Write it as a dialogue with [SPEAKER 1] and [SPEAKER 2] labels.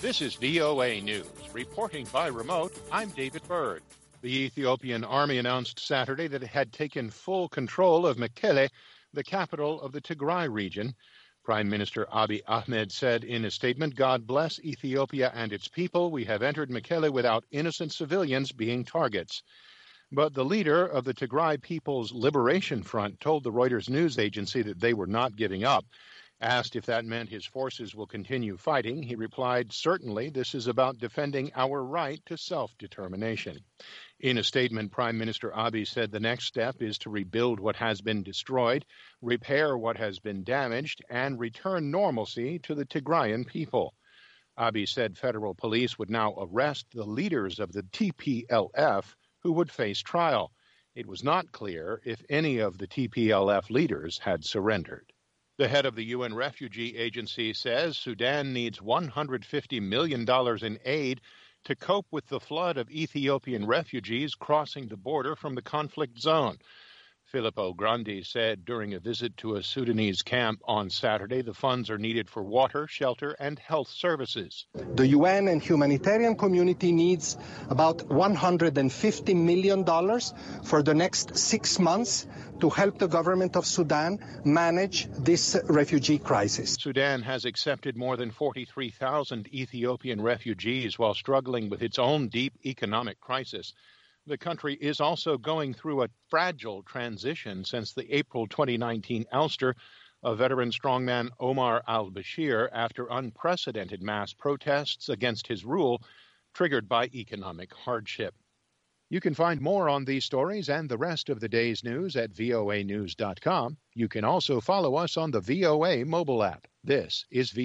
[SPEAKER 1] This is VOA News. Reporting by remote, I'm David Byrd. The Ethiopian army announced Saturday that it had taken full control of Mekelle, the capital of the Tigray region. Prime Minister Abiy Ahmed said in a statement, "God bless Ethiopia and its people. We have entered Mekelle without innocent civilians being targets." But the leader of the Tigray People's Liberation Front told the Reuters news agency that they were not giving up. Asked if that meant his forces will continue fighting, he replied, "Certainly, this is about defending our right to self-determination." In a statement, Prime Minister Abiy said the next step is to rebuild what has been destroyed, repair what has been damaged, and return normalcy to the Tigrayan people. Abiy said federal police would now arrest the leaders of the TPLF who would face trial. It was not clear if any of the TPLF leaders had surrendered. The head of the UN Refugee Agency says Sudan needs $150 million in aid to cope with the flood of Ethiopian refugees crossing the border from the conflict zone. Filippo Grandi said during a visit to a Sudanese camp on Saturday the funds are needed for water, shelter, and health services.
[SPEAKER 2] The UN and humanitarian community needs about $150 million for the next 6 months to help the government of Sudan manage this refugee crisis.
[SPEAKER 1] Sudan has accepted more than 43,000 Ethiopian refugees while struggling with its own deep economic crisis. The country is also going through a fragile transition since the April 2019 ouster of veteran strongman Omar al-Bashir after unprecedented mass protests against his rule triggered by economic hardship. You can find more on these stories and the rest of the day's news at voanews.com. You can also follow us on the VOA mobile app. This is VOA.